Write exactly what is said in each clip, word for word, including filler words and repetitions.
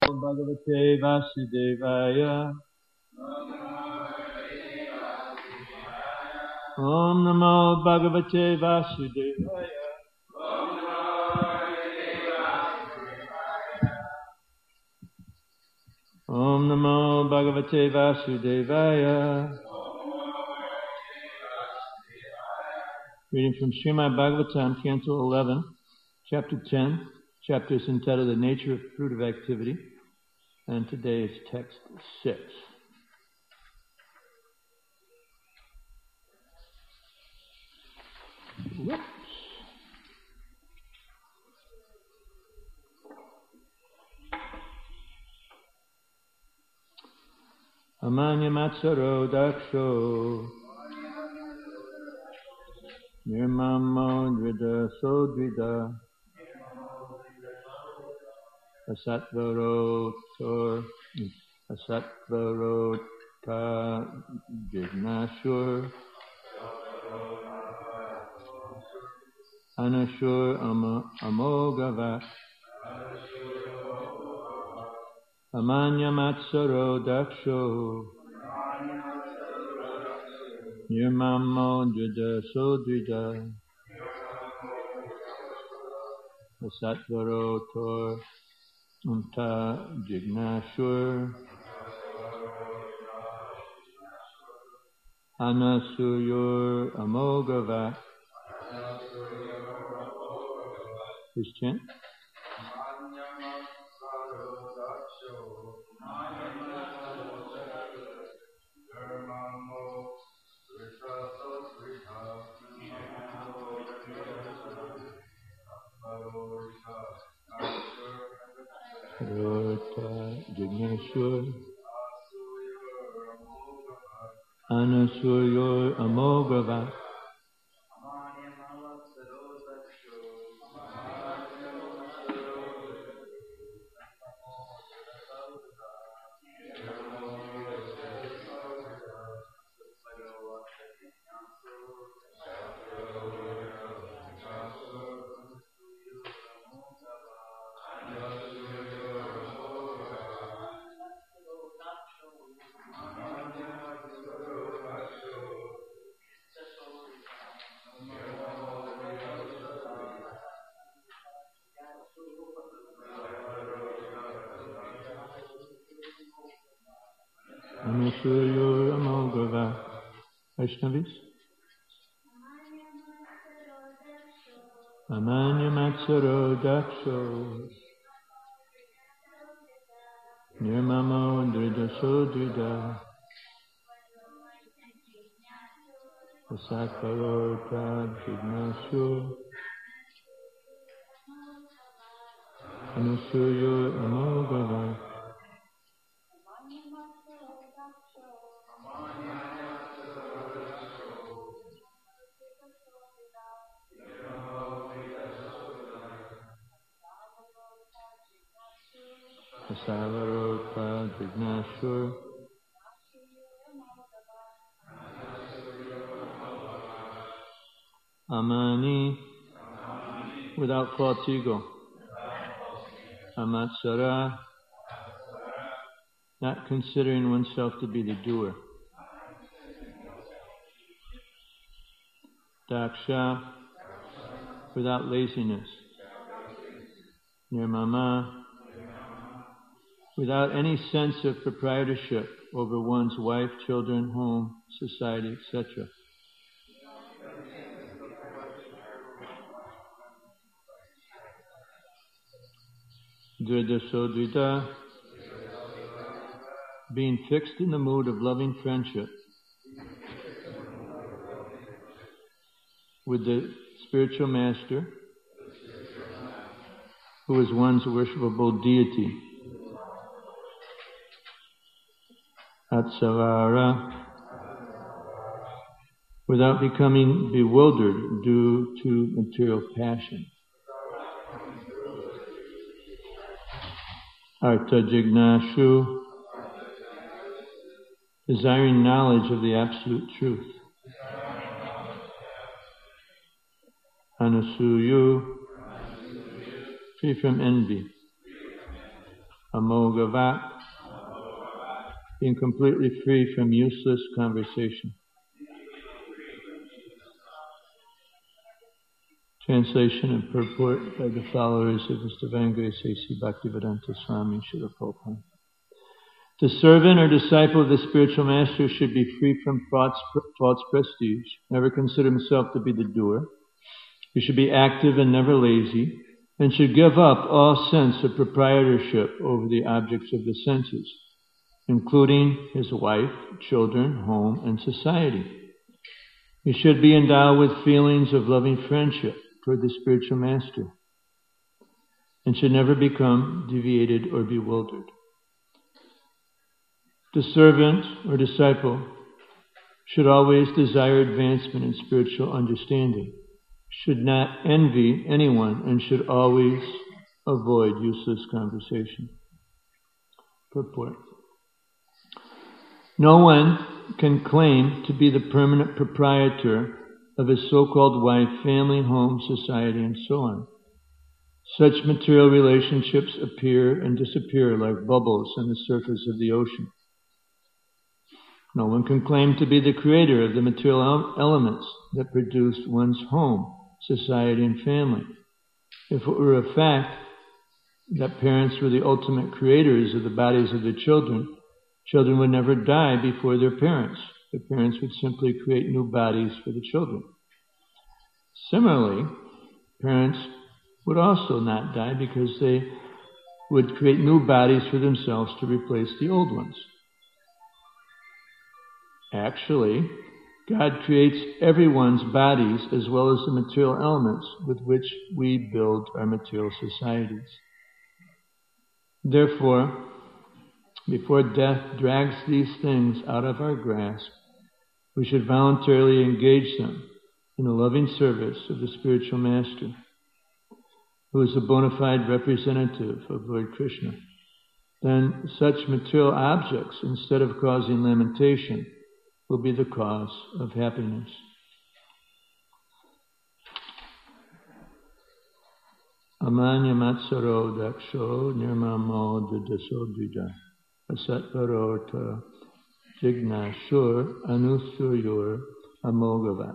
Bhagavate Vasudevaya. Om Namo Bhagavate Vasudevaya. Om Namo Bhagavate Vasudevaya. Reading from Srimad Bhagavatam, Canto eleven, Chapter ten. Chapter is entitled The Nature of Fruitive Activity. And today is text six. Whoops. Amanya Matsaro Daksho Nirmamo Dvida Sodvida Asatvarotor Asatvarota Jignashur Anashur Amogavat Amanya Matsaro Daksho Nirmamo Dvida Sodvida Asatvarotor Unta Jignashur Anasuyur Amogavat. Please chant. Jignashur Anasuyur Amogavat Anasuyur Amogavat. Vaishnavis. Amanya Matsaro Daksho Nirmamo Dvida Sodvida Asatvarota Jignashur Anasuyur Amogavat. Savarota Jignashur Amani, without false ego. Amatsara, not considering oneself to be the doer. Daksha, without laziness. Nirmama, without any sense of proprietorship over one's wife, children, home, society, et cetera. Dvida Sodvida, being fixed in the mood of loving friendship with the spiritual master, who is one's worshipable deity. Atsavara, without becoming bewildered due to material passion. Artha Jignashu, desiring knowledge of the absolute truth. Anasuyu, free from envy. Amogavat, being completely free from useless conversation. Translation and purport by the followers of His Divine Grace A C Bhaktivedanta Swami Srila Prabhupada. The servant or disciple of the spiritual master should be free from false, false prestige, never consider himself to be the doer. He should be active and never lazy, and should give up all sense of proprietorship over the objects of the senses, including his wife, children, home, and society. He should be endowed with feelings of loving friendship toward the spiritual master, and should never become deviated or bewildered. The servant or disciple should always desire advancement in spiritual understanding, should not envy anyone, and should always avoid useless conversation. Purport. No one can claim to be the permanent proprietor of his so-called wife, family, home, society, and so on. Such material relationships appear and disappear like bubbles on the surface of the ocean. No one can claim to be the creator of the material elements that produced one's home, society, and family. If it were a fact that parents were the ultimate creators of the bodies of their children, children would never die before their parents. The parents would simply create new bodies for the children. Similarly, parents would also not die because they would create new bodies for themselves to replace the old ones. Actually, God creates everyone's bodies as well as the material elements with which we build our material societies. Therefore, before death drags these things out of our grasp, we should voluntarily engage them in the loving service of the spiritual master, who is a bona fide representative of Lord Krishna. Then such material objects, instead of causing lamentation, will be the cause of happiness. Amanya matsaro daksho nirmamo didaso dida asatparota jignashur anusuryor amogavat.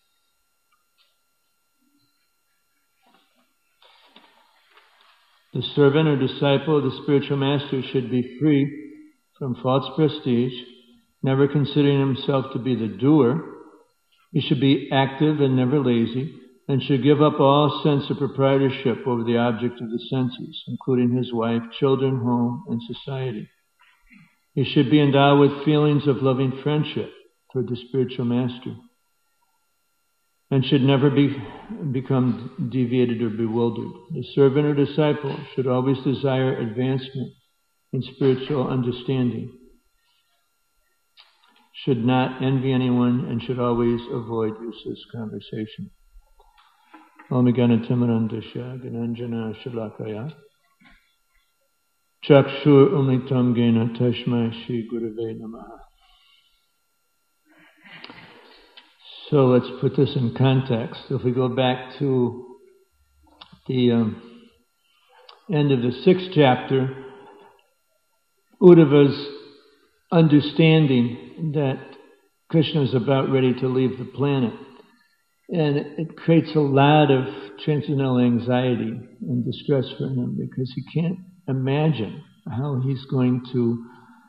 The servant or disciple of the spiritual master should be free from false prestige, never considering himself to be the doer. He should be active and never lazy, and should give up all sense of proprietorship over the object of the senses, including his wife, children, home, and society. He should be endowed with feelings of loving friendship toward the spiritual master, and should never be, become deviated or bewildered. The servant or disciple should always desire advancement in spiritual understanding, should not envy anyone, and should always avoid useless conversation. Om Gana Timarandasya Gananjana Shalakaya Chakshur Umitam Gena Tashmai Shri Gurave Namaha. So let's put this in context. If we go back to the um, end of the sixth chapter, Uddhava's understanding that Krishna is about ready to leave the planet. And it creates a lot of transcendental anxiety and distress for him because he can't imagine how he's going to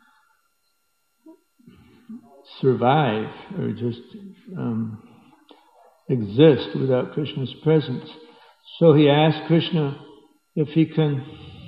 survive or just um, exist without Krishna's presence. So he asked Krishna if he can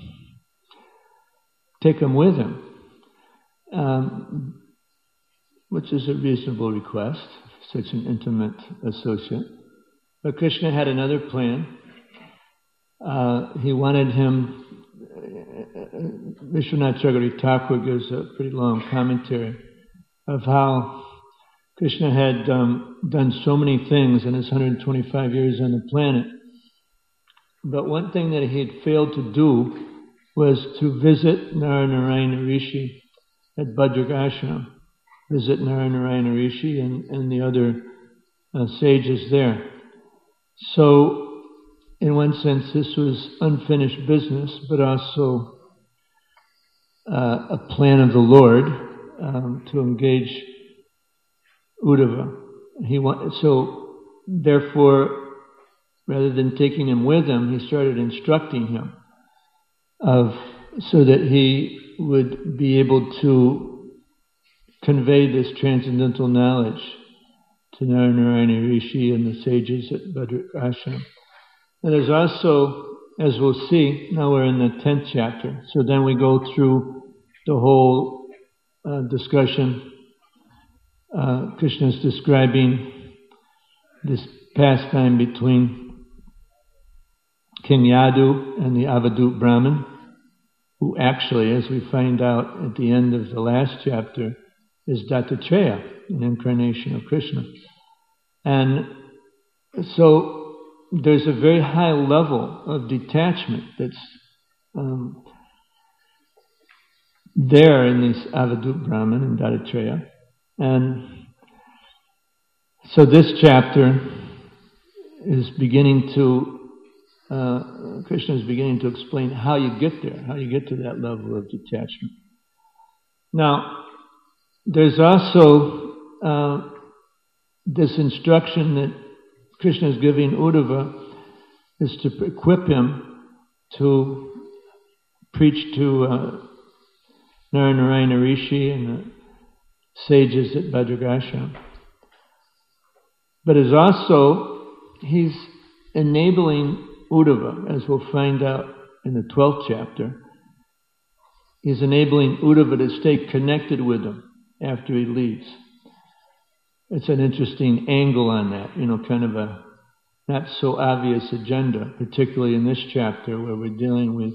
take him with him. Um, which is a reasonable request, such an intimate associate. But Krishna had another plan. Uh, he wanted him, uh, Vishwanath Chakravarti Thakur gives a pretty long commentary of how Krishna had um, done so many things in his one hundred twenty-five years on the planet. But one thing that he had failed to do was to visit Naranarayana Rishi at Bhadrag Ashram, visit Naranarayana Rishi and, and the other uh, sages there. So, in one sense, this was unfinished business, but also uh, a plan of the Lord um, to engage Uddhava. He wa- so, therefore, rather than taking him with him, he started instructing him of so that he would be able to convey this transcendental knowledge to Naranarayana Rishi and the sages at Badrik Ashram. And there's also, as we'll see, now we're in the tenth chapter, so then we go through the whole uh, discussion. Uh, Krishna is describing this pastime between King Yadu and the Avadut Brahmin, who actually, as we find out at the end of the last chapter, is Dattatreya, an incarnation of Krishna. And so there's a very high level of detachment that's um, there in this Avadut Brahmin and Dattatreya. And so this chapter is beginning to Uh, Krishna is beginning to explain how you get there, how you get to that level of detachment. Now, there's also uh, this instruction that Krishna is giving Uddhava is to equip him to preach to uh, Naranarayana Rishi and the sages at Badrigashram. But is also, he's enabling Uddhava, as we'll find out in the twelfth chapter, is enabling Uddhava to stay connected with him after he leaves. It's an interesting angle on that, you know, kind of a not so obvious agenda, particularly in this chapter where we're dealing with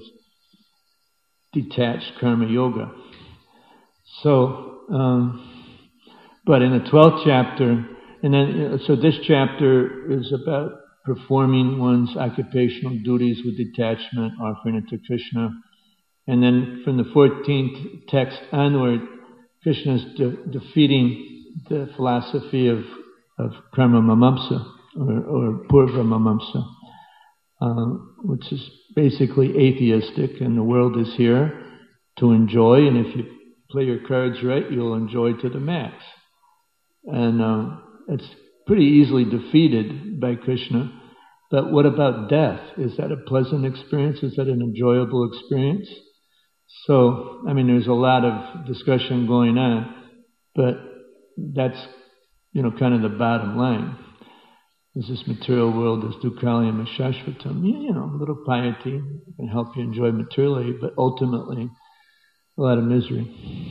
detached karma yoga. So, um, but in the twelfth chapter, and then, so this chapter is about performing one's occupational duties with detachment, offering it to Krishna. And then from the fourteenth text onward, Krishna is de- defeating the philosophy of, of karma mamamsa, or, or purva mamamsa, uh, which is basically atheistic, and the world is here to enjoy, and if you play your cards right, you'll enjoy to the max. And uh, it's pretty easily defeated by Krishna. But what about death? Is that a pleasant experience? Is that an enjoyable experience? So, I mean, there's a lot of discussion going on, but that's, you know, kind of the bottom line. Is this material world is dukkhalayam ashashvatam? You know, a little piety can help you enjoy materially, but ultimately a lot of misery.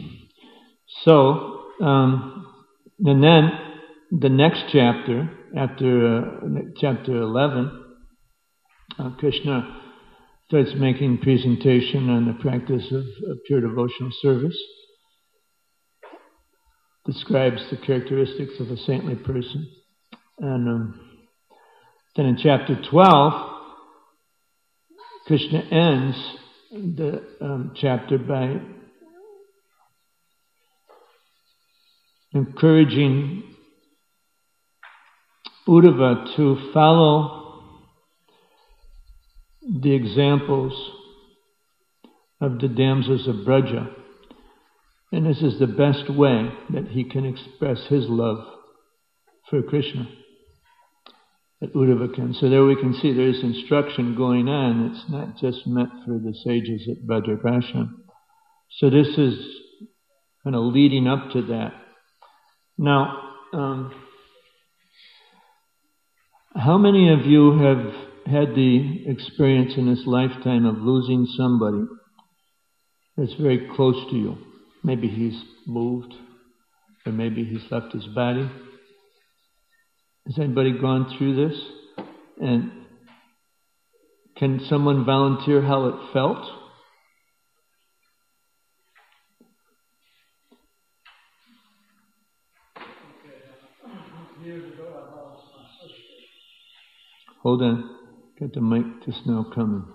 So, um, and then the next chapter, after uh, chapter eleven, uh, Krishna starts making presentation on the practice of, of pure devotional service, describes the characteristics of a saintly person. And um, then in chapter twelve, Krishna ends the um, chapter by encouraging Uddhava to follow the examples of the damsels of Braja. And this is the best way that he can express his love for Krishna, that Uddhava can. So there we can see there is instruction going on. It's not just meant for the sages at Badrikashram. So this is kind of leading up to that. Now, um, how many of you have had the experience in this lifetime of losing somebody that's very close to you? Maybe he's moved, or maybe he's left his body. Has anybody gone through this? And can someone volunteer how it felt? Hold on. Got the mic just now coming.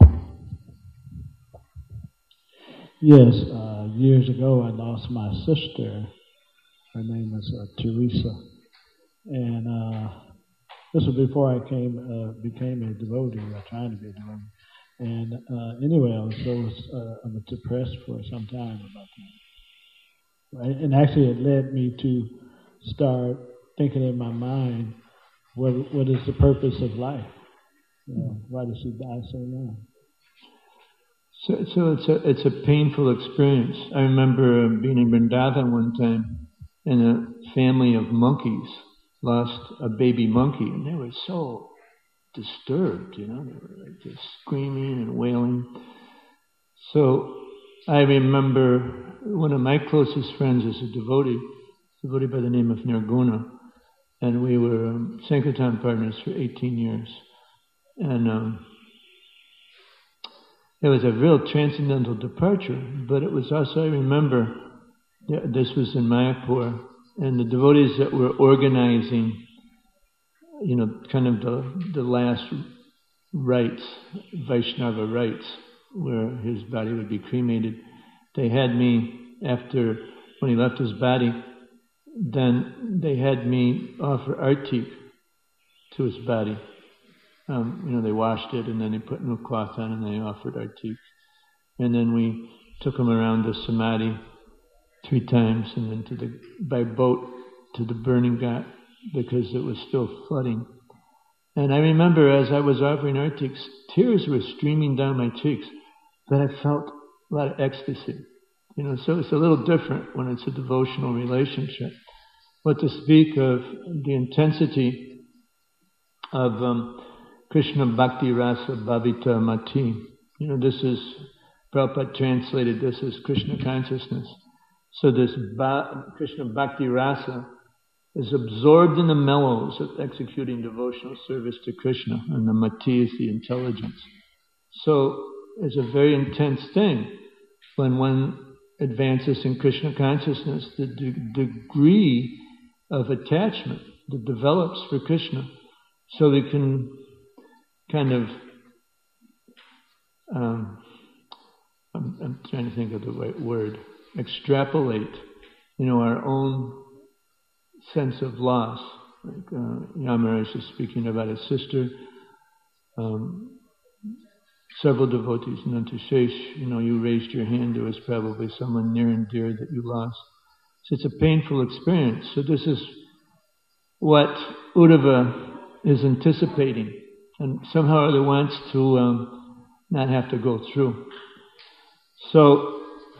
Yes, uh, years ago I lost my sister. Her name was uh, Teresa. And uh, this was before I came uh, became a devotee, or trying to be a devotee. And uh, anyway, I was so uh, I'm depressed for some time about that. Right? And actually, it led me to start thinking in my mind, what what is the purpose of life? You know, why does he die so young? So, so it's a it's a painful experience. I remember being in Vrindavan one time, and a family of monkeys lost a baby monkey, and they were so disturbed, you know, they were like just screaming and wailing. So I remember one of my closest friends is a devotee, a devotee by the name of Nirguna, and we were um, Sankirtan partners for eighteen years, and um, it was a real transcendental departure. But it was also, I remember, this was in Mayapur, and the devotees that were organizing, you know, kind of the the last rites, Vaishnava rites, where his body would be cremated. They had me, after, when he left his body, then they had me offer artik to his body. Um, you know, they washed it and then they put new cloth on and they offered artik. And then we took him around the samadhi three times and then to the by boat to the burning ghat, because it was still flooding. And I remember as I was offering artiks, tears were streaming down my cheeks, but I felt a lot of ecstasy. You know, so it's a little different when it's a devotional relationship. But to speak of the intensity of um, Krishna Bhakti Rasa Bhavita Mati, you know, this is, Prabhupada translated this as Krishna consciousness. So this ba- Krishna Bhakti Rasa is absorbed in the mellows of executing devotional service to Krishna, and the Mati is the intelligence. So it's a very intense thing when one advances in Krishna consciousness, the de- degree of attachment that develops for Krishna, so we can kind of, um, I'm, I'm trying to think of the right word, extrapolate, you know, our own sense of loss. Like uh, Yamaraj is speaking about his sister. Um, several devotees, Nantashesh, you know, you raised your hand. There was probably someone near and dear that you lost. So it's a painful experience. So this is what Uddhava is anticipating, and somehow or other wants to um, not have to go through. So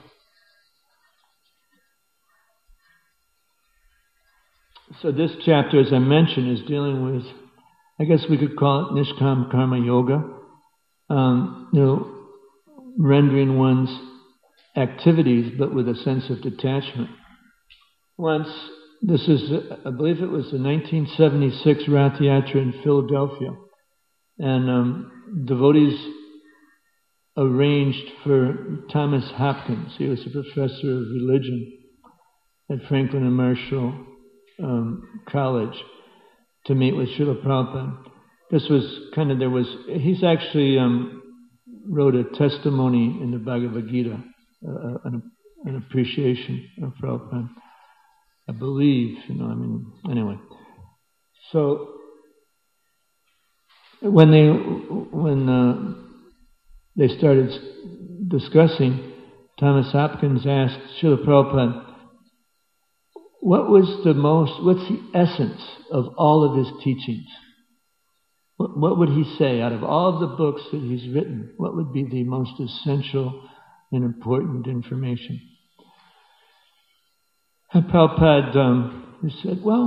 So this chapter, as I mentioned, is dealing with, I guess we could call it Nishkam Karma Yoga, um, you know, rendering one's activities but with a sense of detachment. Once, this is, I believe it was the nineteen seventy-six Rath Yatra in Philadelphia, and um, devotees arranged for Thomas Hopkins, he was a professor of religion at Franklin and Marshall Um, college, to meet with Srila Prabhupada. This was kind of, there was, he's actually um, wrote a testimony in the Bhagavad Gita, uh, an, an appreciation of Prabhupada, I believe, you know, I mean, anyway. So, when they, when uh, they started discussing, Thomas Hopkins asked Srila Prabhupada, what was the most, what's the essence of all of his teachings? What, what would he say out of all of the books that he's written? What would be the most essential and important information? And Prabhupada um, he said, well,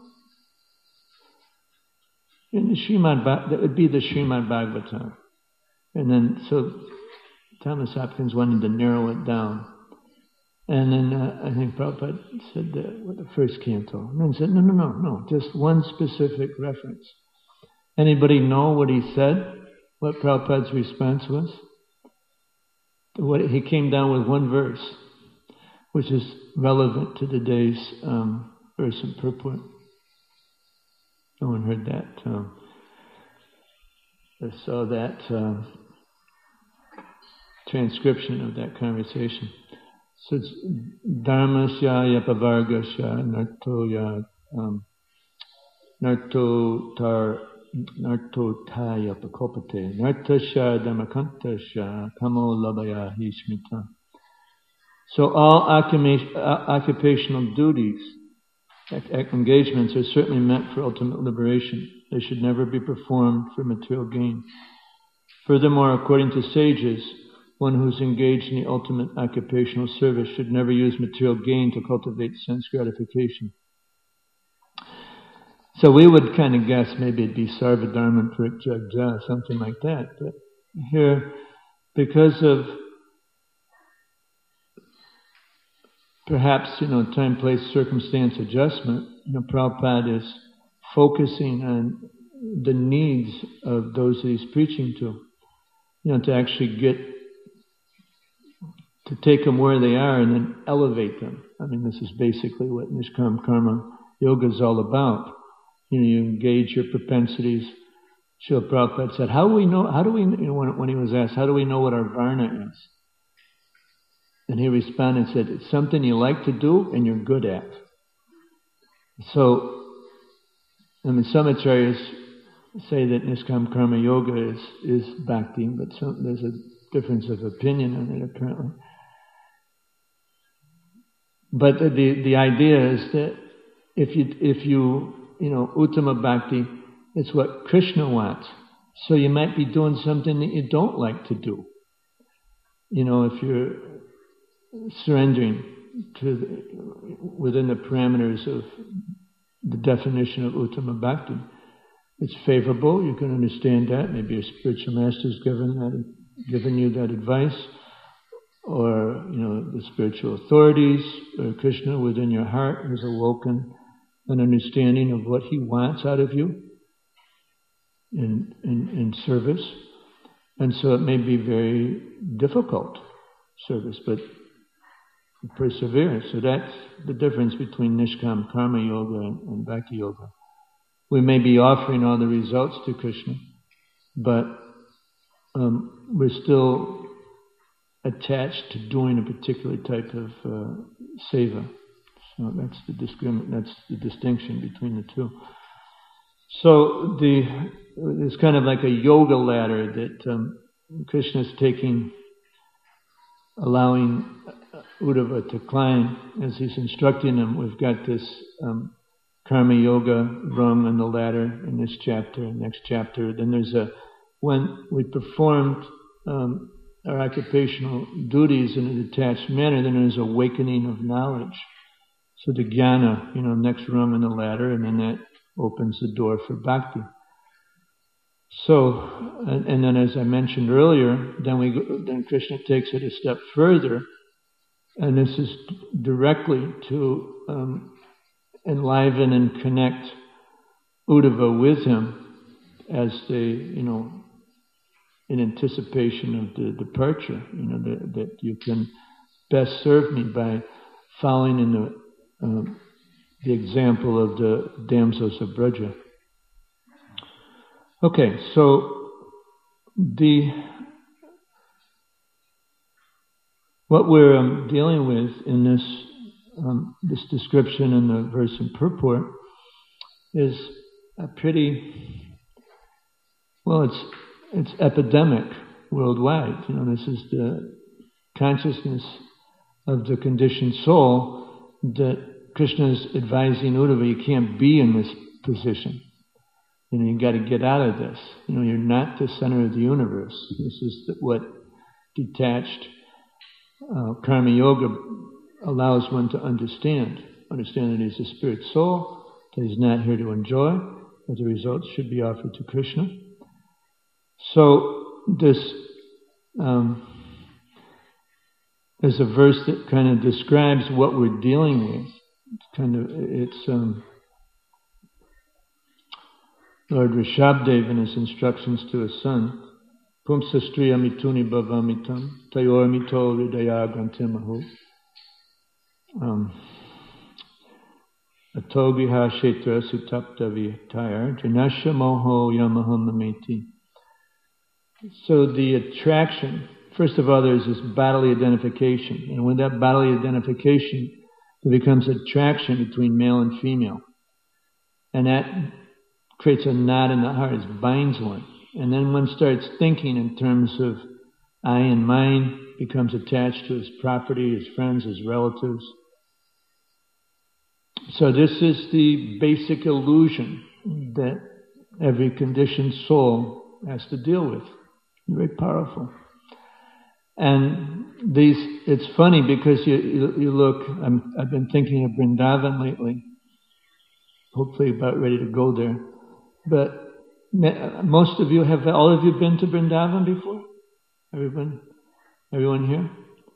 in the Srimad, that would be the Srimad Bhagavatam. And then, so Thomas Hopkins wanted to narrow it down. And then uh, I think Prabhupada said the, what, the first canto. And then said, no, no, no, no, just one specific reference. Anybody know what he said? What Prabhupada's response was? What, he came down with one verse, which is relevant to today's um, verse and purport. No one heard that. Um, or saw that uh, transcription of that conversation. So it's Dharmasya Yapavargasya Nartoya um, Narto Tar narto taya pakopate, nartasha dharmakantasha kamo labaya hismita. So all occupational duties, engagements are certainly meant for ultimate liberation. They should never be performed for material gain. Furthermore, according to sages, one who's engaged in the ultimate occupational service should never use material gain to cultivate sense gratification. So we would kind of guess maybe it'd be sarvadharma parityagya, something like that. But here, because of perhaps, you know, time, place, circumstance adjustment, you know, Prabhupada is focusing on the needs of those that he's preaching to. You know, to actually get, to take them where they are and then elevate them. I mean, this is basically what Nishkam Karma Yoga is all about. You know, you engage your propensities. Srila Prabhupada said, how do we know, how do we, you know, when, when he was asked, how do we know what our varna is? And he responded and said, it's something you like to do and you're good at. So, I mean, some acharyas say that Niskam Karma Yoga is, is bhakti, but some, there's a difference of opinion on it apparently. But the, the idea is that if you, if you, you know, Uttama Bhakti, it's what Krishna wants. So you might be doing something that you don't like to do. You know, if you're surrendering to the, within the parameters of the definition of Uttama Bhakti, it's favorable, you can understand that. Maybe a spiritual master's given that, given you that advice, or, you know, the spiritual authorities, or Krishna within your heart has awoken an understanding of what he wants out of you in, in, in service. And so it may be very difficult service, but perseverance. So that's the difference between Nishkam Karma Yoga and, and Bhakti Yoga. We may be offering all the results to Krishna, but um, we're still attached to doing a particular type of uh, seva. So that's the discrim- that's the distinction between the two. So the it's kind of like a yoga ladder that um, Krishna is taking, allowing Uddhava to climb as he's instructing him. We've got this um, Karma Yoga rung on the ladder in this chapter, next chapter. Then there's a, when we performed um, our occupational duties in a detached manner, then there's awakening of knowledge. So the jnana, you know, next rung on the ladder, and then that opens the door for bhakti. So, and, and then as I mentioned earlier, then we go, then Krishna takes it a step further, and this is directly to um, enliven and connect Uddhava with him as they, you know, in anticipation of the departure, you know, that, that you can best serve me by following in the uh, the example of the damsels of Braja. Okay, so the what we're um, dealing with in this um, this description in the verse and purport is a pretty well, it's it's epidemic worldwide. You know, this is the consciousness of the conditioned soul that Krishna is advising Uddhava, you can't be in this position. You know, you got to get out of this. You know, you're not the center of the universe. This is what detached uh, Karma Yoga allows one to understand. Understand that he's a spirit soul, that he's not here to enjoy, that the results should be offered to Krishna. So this um, there's a verse that kind of describes what we're dealing with. It's kind of it's um, Lord Rishabdev in his instructions to his son, Pumsastriya mituni bhavamitam tayor mito hridaya grantimahu atogiha shetra sutapta vitayar janasya moho yamaham mameti. So the attraction, first of all, there's this bodily identification. And with that bodily identification, there becomes attraction between male and female. And that creates a knot in the heart, it binds one. And then one starts thinking in terms of I and mine, becomes attached to his property, his friends, his relatives. So this is the basic illusion that every conditioned soul has to deal with. Very powerful. And these, it's funny because you, you, you look, I'm, I've been thinking of Vrindavan lately, hopefully about ready to go there. But most of you, have all of you been to Vrindavan before? Everyone? Everyone here?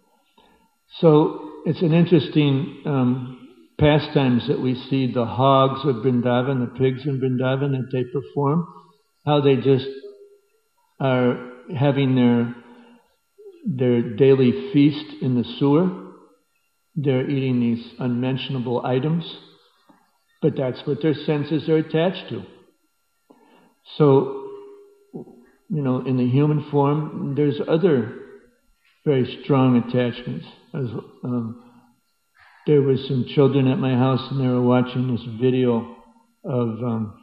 So it's an interesting um, pastimes that we see the hogs of Vrindavan, the pigs in Vrindavan that they perform, how they just are having their their daily feast in the sewer. They're eating these unmentionable items, but that's what their senses are attached to. So, you know, in the human form, there's other very strong attachments. As, um, there were some children at my house and they were watching this video of um,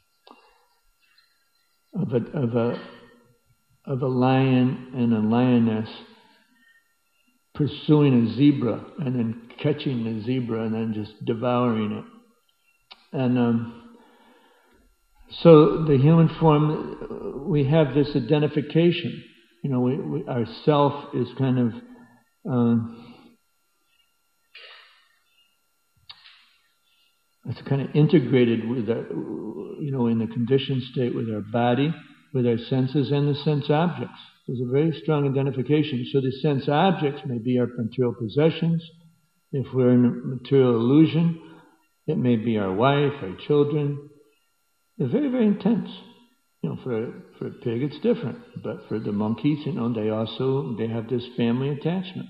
of a of a of a lion and a lioness pursuing a zebra and then catching the zebra and then just devouring it. And um, so the human form, we have this identification. You know, we, we, our self is kind of um, it's kind of integrated with our, you know, in the conditioned state with our body, with our senses and the sense objects. There's a very strong identification. So the sense objects may be our material possessions. If we're in a material illusion, it may be our wife, our children. They're very, very intense. You know, for a, for a pig it's different, but for the monkeys, you know, they also, they have this family attachment.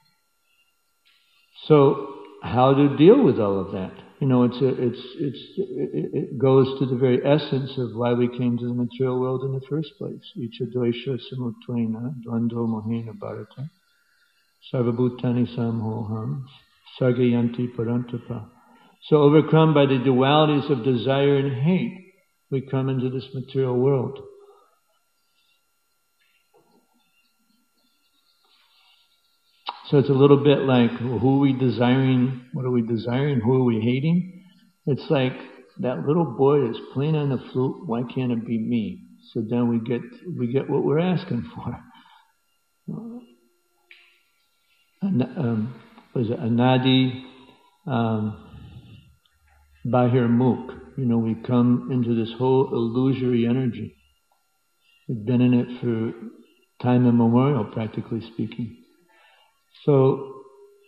So how to deal with all of that? You know, it's a, it's it's it, it goes to the very essence of why we came to the material world in the first place. Icha dvaisha samutvaina dvando mohena bharata sarvabhutani samhoham sargayanti parantapa. So overcome by the dualities of desire and hate, we come into this material world. So it's a little bit like, who are we desiring? What are we desiring? Who are we hating? It's like that little boy is playing on the flute. Why can't it be me? So then we get we get what we're asking for. Um, was it Anadi um, Bahir Mukh? You know, we come into this whole illusory energy. We've been in it for time immemorial, practically speaking. So,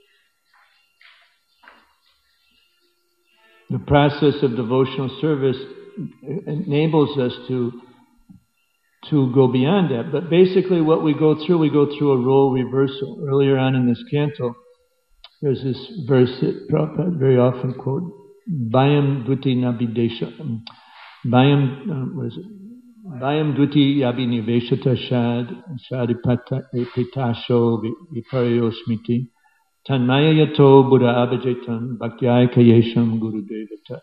the process of devotional service enables us to to go beyond that. But basically what we go through, we go through a role reversal. Earlier on in this canto, there's this verse that Prabhupada very often quote, Bhayam Duti Nabidesha. Bhayam, um, what is it? Bhayam Duti Yabi Niveshata Shad Shadipata Epitasho Viparayosmiti Tanmaya Yato Buddha Abhajetan Bhaktiyaya Kayesham Guru Devata.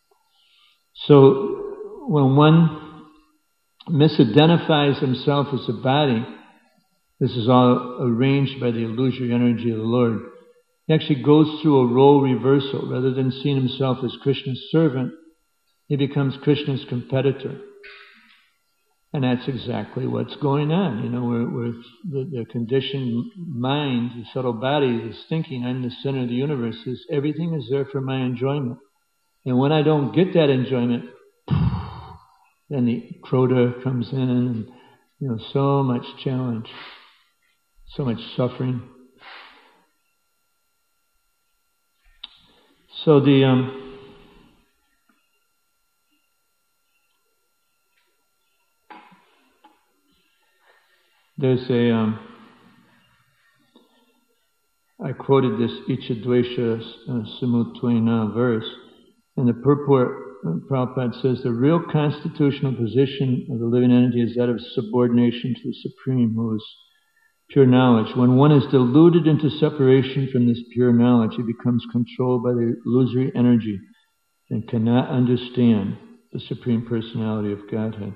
So when one misidentifies himself as a body, this is all arranged by the illusory energy of the Lord. He actually goes through a role reversal. Rather than seeing himself as Krishna's servant, he becomes Krishna's competitor. And that's exactly what's going on. You know, where, where the, the conditioned mind, the subtle body is thinking, I'm the center of the universe. Is everything is there for my enjoyment. And when I don't get that enjoyment, then the Krodha comes in and, you know, so much challenge, so much suffering. So the um, there's a um, I quoted this Icha Dvaisha uh, Samutvaina verse, and the purport uh, Prabhupada says the real constitutional position of the living entity is that of subordination to the Supreme, who is pure knowledge. When one is deluded into separation from this pure knowledge, he becomes controlled by the illusory energy and cannot understand the Supreme Personality of Godhead.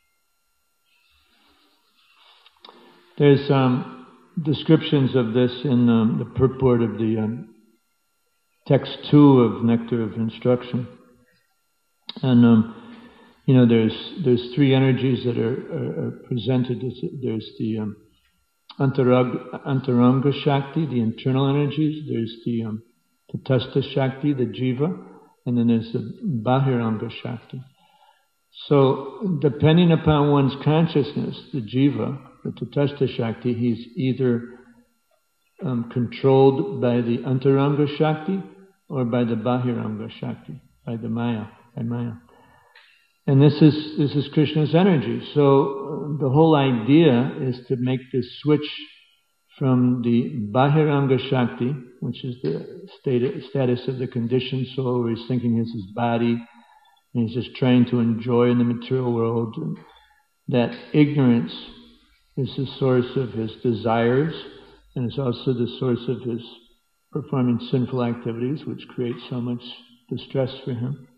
There's um, descriptions of this in um, the purport of the um, text two of Nectar of Instruction. And, um, you know, there's there's three energies that are, are, are presented. There's the um, Antaranga, Antaranga Shakti, the internal energies. There's the um, Tatastha Shakti, the Jiva. And then there's the Bahiranga Shakti. So, depending upon one's consciousness, the Jiva, the Tatastha Shakti, he's either um, controlled by the Antaranga Shakti or by the Bahiranga Shakti, by the Maya, by Maya. And this is this is Krishna's energy. So uh, the whole idea is to make this switch from the Bahiranga Shakti, which is the state, status of the conditioned soul, where he's thinking it's his body, and he's just trying to enjoy in the material world. And that ignorance is the source of his desires, and it's also the source of his performing sinful activities, which create so much distress for him.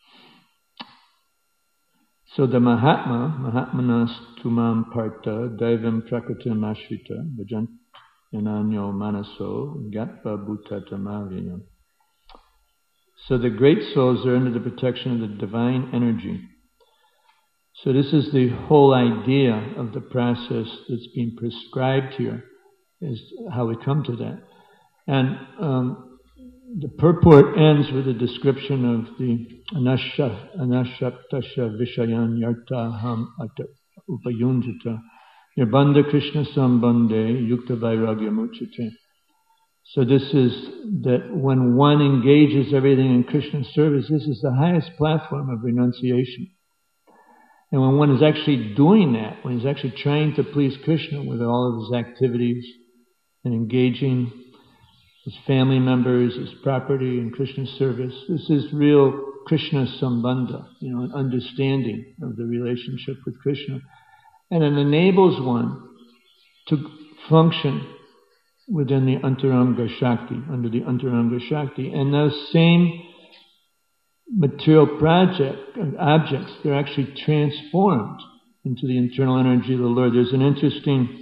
So the Mahatma, Mahatmanas tumam parta, daivam prakritim ashrita, bhajan yananyo manaso, gatva bhutatamaviyam. So the great souls are under the protection of the divine energy. So this is the whole idea of the process that's being prescribed here, is how we come to that. And um, the purport ends with a description of the anasha, anashaptasha vishayan yartaham upayunjata nirbandha krishna sambandhe yukta vairagya muchate. So this is that when one engages everything in Krishna's service, this is the highest platform of renunciation. And when one is actually doing that, when he's actually trying to please Krishna with all of his activities and engaging his family members, his property in Krishna's service, this is real Krishna sambandha, you know, an understanding of the relationship with Krishna. And it enables one to function within the Antaranga Shakti, under the Antaranga Shakti. And those same material project objects, they're actually transformed into the internal energy of the Lord. There's an interesting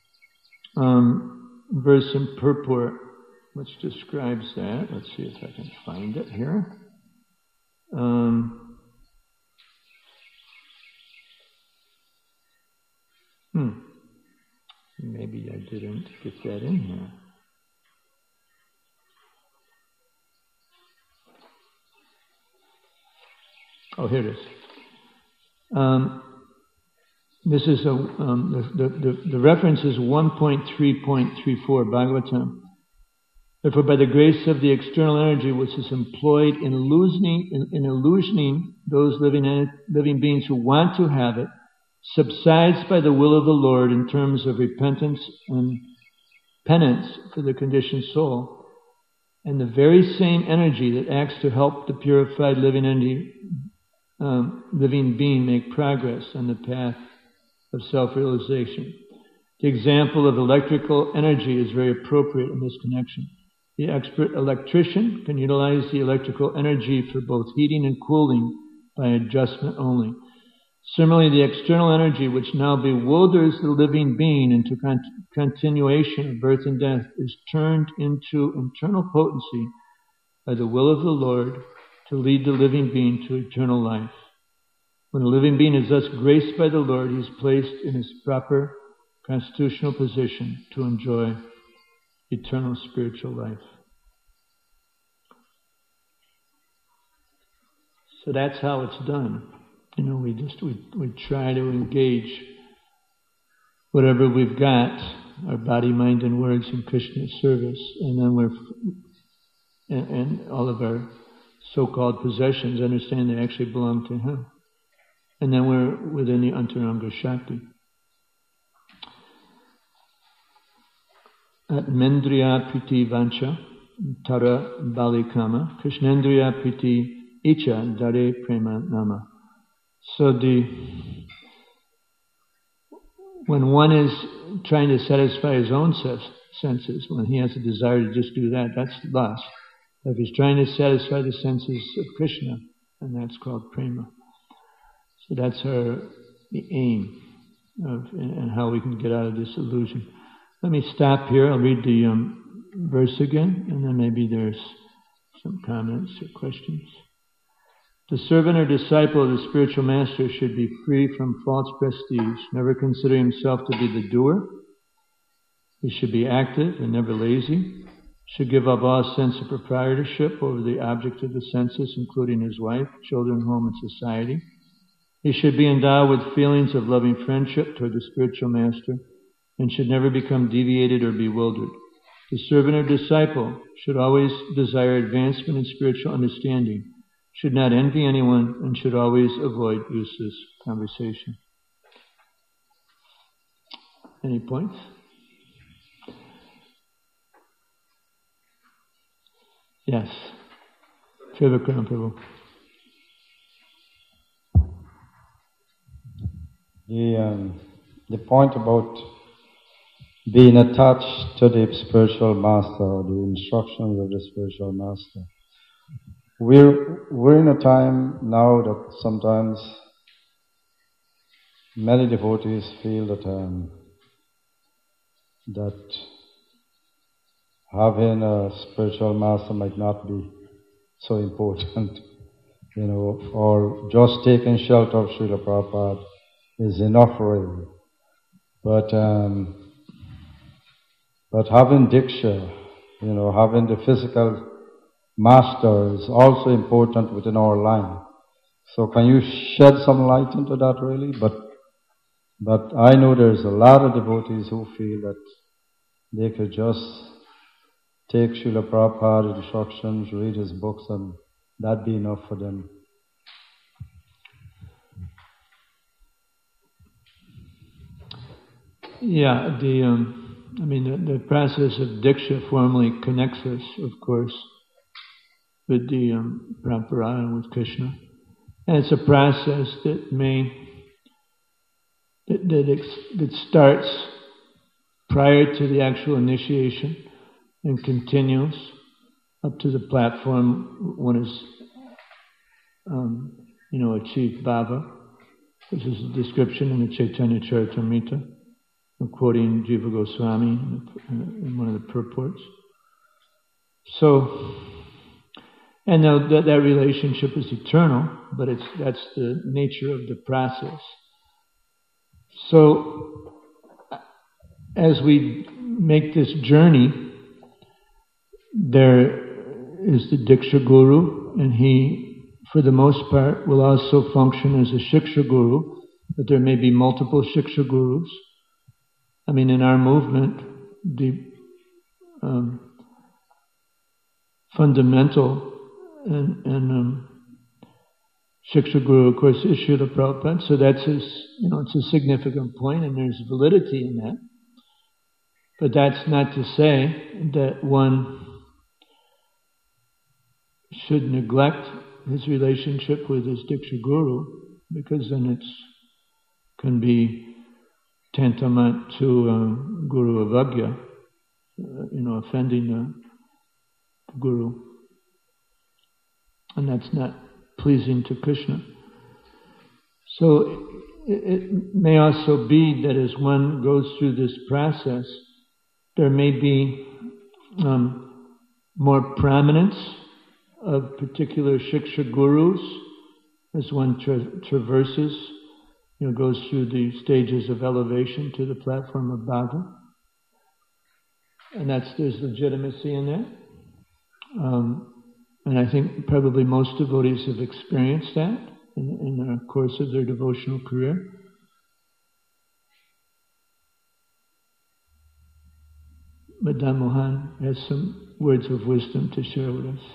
um, verse in purport which describes that. Let's see if I can find it here. Um, hmm. Maybe I didn't get that in here. Oh, here it is. Um, this is a um, the, the the reference is one point three point three four Bhagavatam. Therefore, by the grace of the external energy which is employed in illusioning, in, in illusioning those living living beings who want to have it, subsides by the will of the Lord in terms of repentance and penance for the conditioned soul, and the very same energy that acts to help the purified living entity, um, living being make progress on the path of self-realization. The example of electrical energy is very appropriate in this connection. The expert electrician can utilize the electrical energy for both heating and cooling by adjustment only. Similarly, the external energy which now bewilders the living being into con- continuation of birth and death is turned into internal potency by the will of the Lord to lead the living being to eternal life. When the living being is thus graced by the Lord, he is placed in his proper constitutional position to enjoy eternal spiritual life. So that's how it's done. You know, we just we we try to engage whatever we've got, our body, mind, and words, in Krishna's service, and then we're and, and all of our so-called possessions, understand they actually belong to Him, and then we're within the Antaranga Shakti. Atmendriya priti vancha tara balikama krishnendriya priti icha dare prema nama. So the when one is trying to satisfy his own senses, when he has a desire to just do that, that's lust. If he's trying to satisfy the senses of Krishna, then that's called prema. So that's our the aim of and, and how we can get out of this illusion. Let me stop here. I'll read the um, verse again, and then maybe there's some comments or questions. The servant or disciple of the spiritual master should be free from false prestige, never consider himself to be the doer. He should be active and never lazy, should give up all sense of proprietorship over the object of the senses, including his wife, children, home, and society. He should be endowed with feelings of loving friendship toward the spiritual master and should never become deviated or bewildered. The servant or disciple should always desire advancement in spiritual understanding, should not envy anyone, and should always avoid useless conversation. Any points? Yes. Trivakram Prabhu. The, um, the point about being attached to the spiritual master, or the instructions of the spiritual master. We're, we're in a time now that sometimes many devotees feel that um, that having a spiritual master might not be so important, you know, or just taking shelter of Srila Prabhupada is enough really. But um, but having Diksha, you know, having the physical master is also important within our line. So can you shed some light into that really? But but I know there's a lot of devotees who feel that they could just take Srila Prabhupada's instructions, read his books, and that'd be enough for them. Yeah, the um, I mean the, the process of Diksha formally connects us, of course, with the um, Parampara and with Krishna, and it's a process that may that that, ex- that starts prior to the actual initiation and continues up to the platform one is, um, you know, achieved bhava. This is a description in the Chaitanya Charitamrita. I'm quoting Jiva Goswami in one of the purports. So, and now that, that relationship is eternal, but it's that's the nature of the process. So, as we make this journey, there is the Diksha Guru, and he, for the most part, will also function as a Shiksha Guru, but there may be multiple Shiksha Gurus. I mean, in our movement, the um, fundamental and, and um, Shiksha Guru, of course, is Srila Prabhupada. So that's his, you know, it's a significant point, and there's validity in that. But that's not to say that one should neglect his relationship with his Diksha Guru, because then it can be tantamount to uh, Guru Avagya, uh, you know, offending the Guru. And that's not pleasing to Krishna. So it, it may also be that as one goes through this process, there may be um, more prominence of particular Shiksha Gurus as one tra- traverses, you know, goes through the stages of elevation to the platform of Bhava. And that's, there's legitimacy in that. Um, and I think probably most devotees have experienced that in, in the course of their devotional career. Madan Mohan has some words of wisdom to share with us.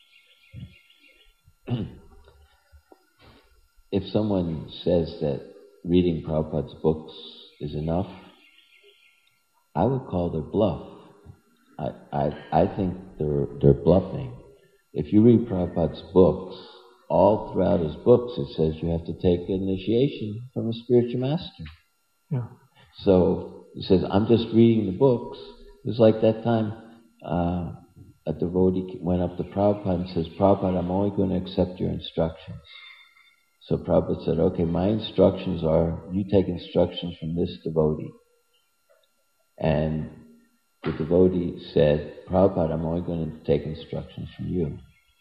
If someone says that reading Prabhupada's books is enough, I would call their bluff. I, I, I think they're, they're bluffing. If you read Prabhupada's books, all throughout his books it says you have to take initiation from a spiritual master. Yeah. So he says, I'm just reading the books. It was like that time uh, a devotee went up to Prabhupada and says, Prabhupada, I'm only going to accept your instructions. So Prabhupada said, okay, my instructions are, you take instructions from this devotee. And the devotee said, Prabhupada, I'm only going to take instructions from you.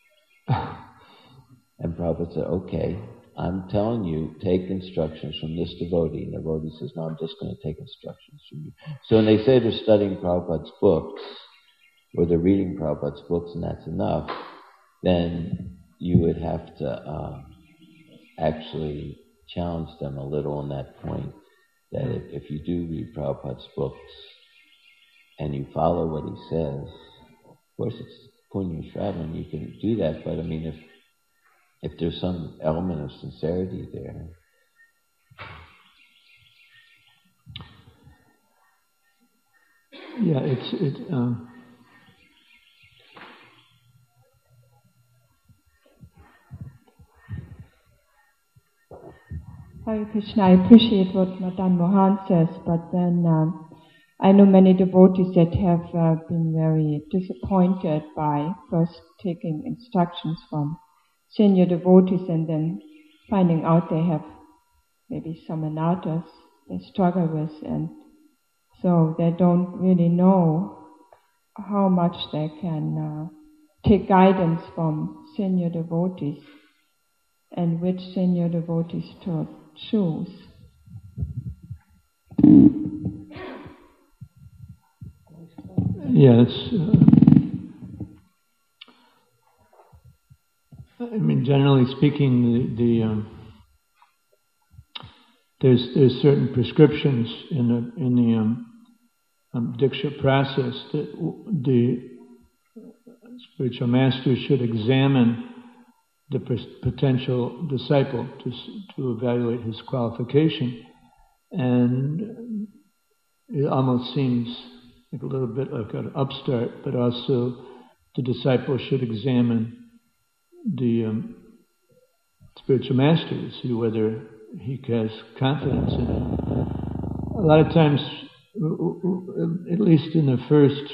And Prabhupada said, okay, I'm telling you, take instructions from this devotee. And the devotee says, no, I'm just going to take instructions from you. So when they say they're studying Prabhupada's books, or they're reading Prabhupada's books and that's enough, then you would have to uh, actually challenge them a little on that point, that if, if you do read Prabhupada's books and you follow what he says, of course it's Punya Shravan, you can do that, but I mean, if if there's some element of sincerity there. Yeah, it's it. Um, Hare Krishna, I appreciate what Madan Mohan says, but then um, I know many devotees that have uh, been very disappointed by first taking instructions from senior devotees and then finding out they have maybe some anarthas they struggle with, and so they don't really know how much they can uh, take guidance from senior devotees and which senior devotees to choose. Yeah, it's. Uh, I mean, generally speaking, the, the um, there's there's certain prescriptions in the in the um, um, Diksha process that the spiritual master should examine the potential disciple to to evaluate his qualification, and it almost seems like a little bit like an upstart, but also the disciple should examine the um, spiritual master to see whether he has confidence in him. A lot of times, at least in the first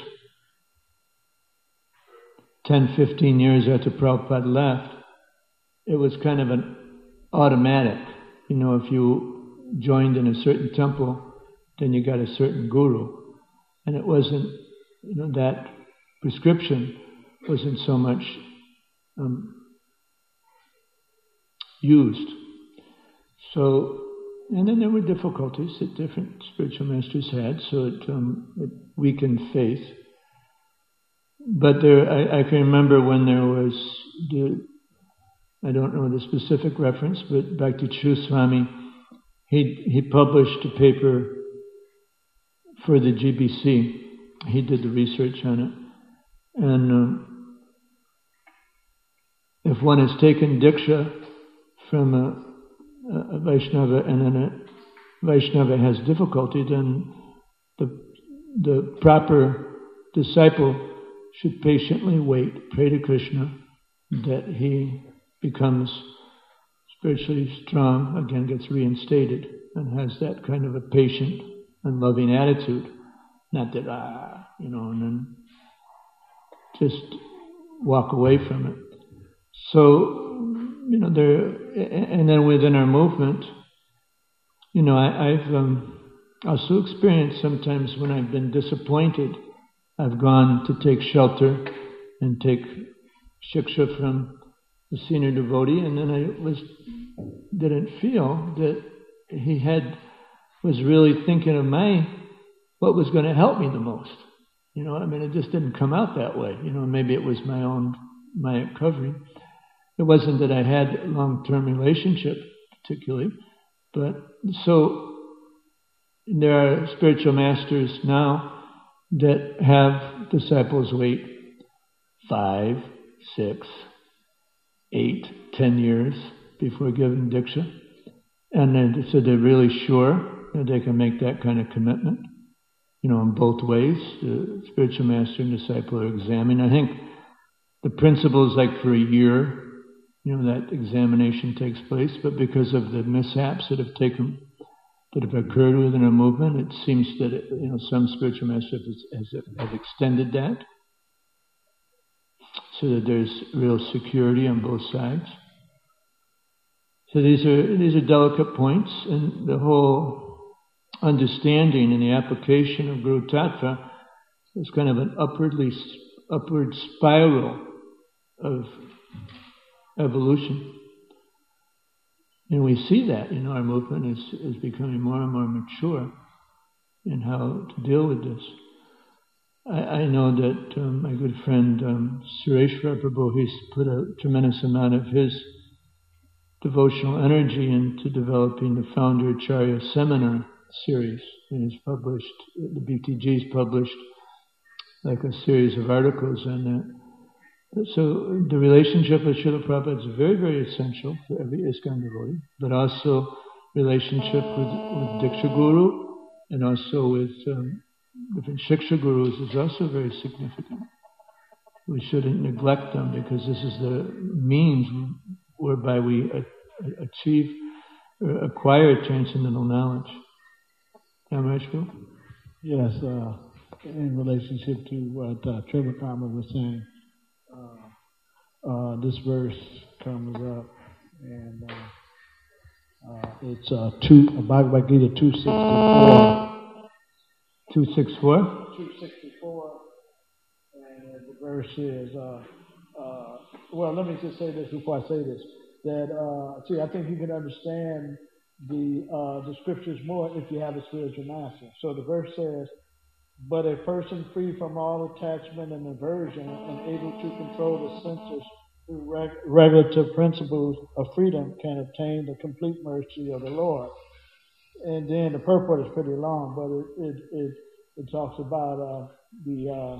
ten, fifteen years after Prabhupada left, it was kind of an automatic. You know, if you joined in a certain temple, then you got a certain guru. And it wasn't, you know, that prescription wasn't so much um, used. So, and then there were difficulties that different spiritual masters had, so it, um, it weakened faith. But there, I, I can remember when there was the, I don't know the specific reference, but Bhakti Chhu Swami, he he published a paper for the G B C. He did the research on it, and um, if one has taken Diksha from a, a Vaishnava and then a Vaishnava has difficulty, then the the proper disciple should patiently wait, pray to Krishna that he becomes spiritually strong, again gets reinstated, and has that kind of a patient and loving attitude. Not that, ah, you know, and then just walk away from it. So, you know, there, and then within our movement, you know, I, I've um, also experienced sometimes when I've been disappointed, I've gone to take shelter and take shiksha from the senior devotee, and then I was didn't feel that he had was really thinking of my what was going to help me the most. You know, I mean, it just didn't come out that way. You know, maybe it was my own my recovery. It wasn't that I had a long-term relationship particularly, but so there are spiritual masters now that have disciples wait five, six, eight, ten years before giving Diksha. And then, so they're really sure that they can make that kind of commitment. You know, in both ways, the spiritual master and disciple are examining. I think the principle is like for a year, you know, that examination takes place, but because of the mishaps that have taken that have occurred within a movement, it seems that it, you know, some spiritual masters have, have extended that so that there's real security on both sides. So these are these are delicate points, and the whole understanding and the application of Guru Tattva is kind of an upwardly upward spiral of evolution. And we see that, you know, our movement is, is becoming more and more mature in how to deal with this. I, I know that um, my good friend um, Sureshwar Prabhu, he's put a tremendous amount of his devotional energy into developing the Founder Acharya Seminar series. And he's published, the B T G's published like a series of articles on that. So the relationship with Srila Prabhupada is very, very essential for every ISKCON devotee, but also relationship with, with Diksha Guru and also with um, different Shiksha Gurus is also very significant. We shouldn't neglect them because this is the means whereby we a- achieve or acquire transcendental knowledge. Am I true? Yes, uh, in relationship to what uh, Trivikama was saying, Uh, uh, this verse comes up, and uh, uh, it's uh, two, Bhagavad Gita two sixty-four. two sixty-four? two sixty-four, and the verse is, uh, uh, well, let me just say this before I say this, that, uh, see, I think you can understand the, uh, the scriptures more if you have a spiritual master. So the verse says, but a person free from all attachment and aversion and able to control the senses through reg- regulative principles of freedom can obtain the complete mercy of the Lord. And then the purport is pretty long, but it it it, it talks about uh, the uh,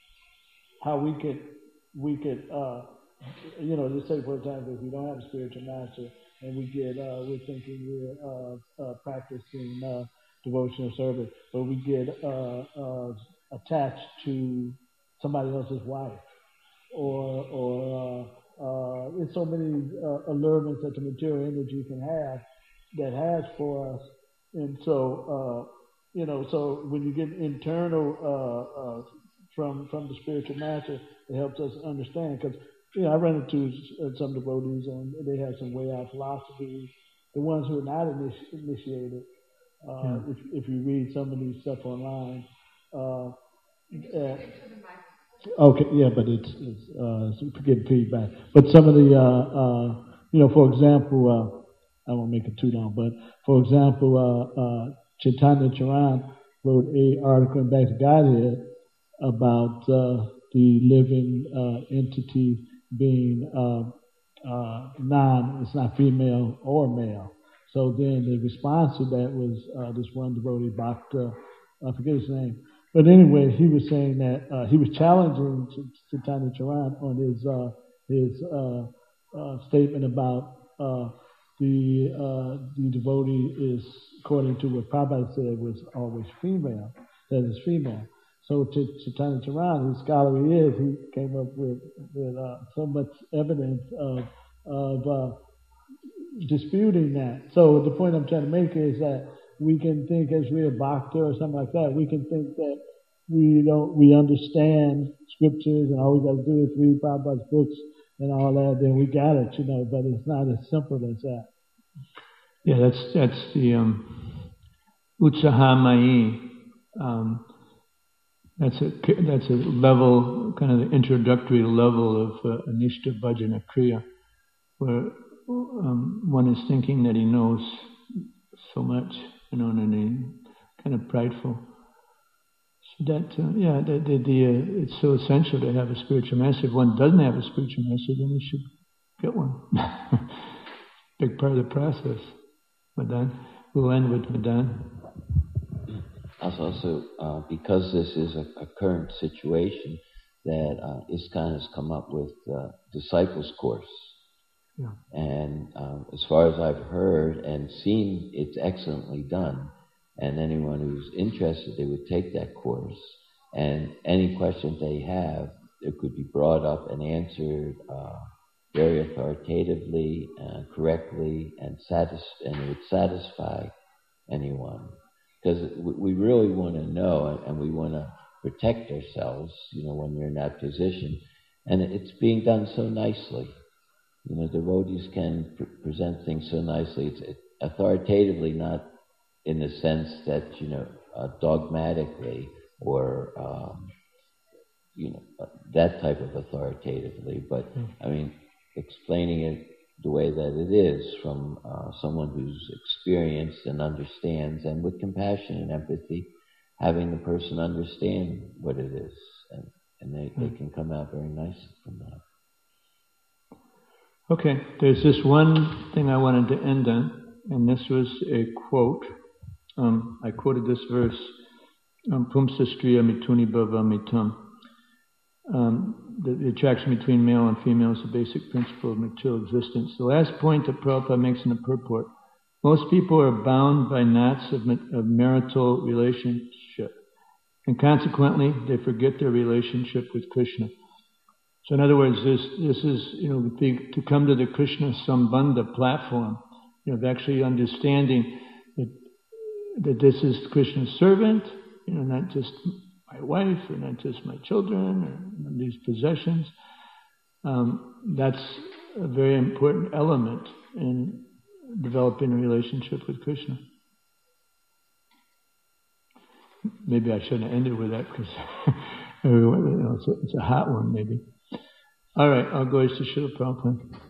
how we could we could uh, you know, just say for example, if we don't have a spiritual master and we get uh, we're thinking we're uh, uh, practicing Uh, devotional service, but we get uh, uh, attached to somebody else's wife, or or uh, uh, there's so many uh, allurements that the material energy can have that has for us, and so uh, you know, so when you get internal uh, uh, from from the spiritual master, it helps us understand. Because you know, I run into some devotees and they have some way out philosophy. The ones who are not initi- initiated. Uh, yeah. if, if you read some of these stuff online, uh, uh, okay, yeah, but it's, it's uh, getting feedback. But some of the, uh, uh, you know, for example, uh, I won't make it too long, but for example, uh, uh, Chaitanya Charan wrote a article in Back to Godhead about uh, the living uh, entity being uh, uh, non, it's not female or male. So then the response to that was uh, this one devotee, Bhakta, I forget his name. But anyway, he was saying that uh, he was challenging Chaitanya Charan on his uh, his uh, uh, statement about uh, the uh, the devotee is, according to what Prabhupada said, was always female, that is female. So to Chaitanya Charan, whose scholar he is, he came up with, with uh, so much evidence of, of uh, disputing that. So the point I'm trying to make is that we can think as we're a bhakta or something like that, we can think that we don't, we understand scriptures and all we got to do is read Prabhupada's books and all that, then we got it, you know, but it's not as simple as that. Yeah, that's that's the um, Utsahamai. Um, that's a that's a level, kind of the introductory level of uh, Anishta Bhajana Kriya, where Um, one is thinking that he knows so much, you know, and then kind of prideful. So that, uh, yeah, the, the, the, uh, it's so essential to have a spiritual master. If one doesn't have a spiritual master, then you should get one. Big part of the process. Madan, we'll end with Madan. Also, also uh, because this is a, a current situation, that uh, ISKCON has come up with uh, Disciples Course. Yeah. And um, as far as I've heard and seen, it's excellently done. And anyone who's interested, they would take that course. And any questions they have, it could be brought up and answered uh, very authoritatively, uh, correctly, and, satis- and it would satisfy anyone. Because we really want to know, and we want to protect ourselves, you know, when you're in that position. And it's being done so nicely. you know, devotees can pr- present things so nicely. It's it, authoritatively, not in the sense that, you know, uh, dogmatically or, um, you know, uh, that type of authoritatively, but, mm. I mean, explaining it the way that it is from uh, someone who's experienced and understands, and with compassion and empathy, having the person understand what it is, and, and they, mm. they can come out very nicely from that. Okay, there's this one thing I wanted to end on, and this was a quote. Um, I quoted this verse, um, Pumsa Striya Mituni Bhava Mitam. Um, the, the attraction between male and female is the basic principle of material existence. The last point that Prabhupada makes in the purport: most people are bound by knots of, of marital relationship, and consequently they forget their relationship with Krishna. So in other words, this, this is, you know, the, to come to the Krishna Sambandha platform, you know, of actually understanding that, that this is Krishna's servant, you know, not just my wife, or not just my children, or you know, these possessions. Um, that's a very important element in developing a relationship with Krishna. Maybe I shouldn't have ended with that, because you know, it's, a, it's a hot one, maybe. All right, I'll go to Srila Prabhupada.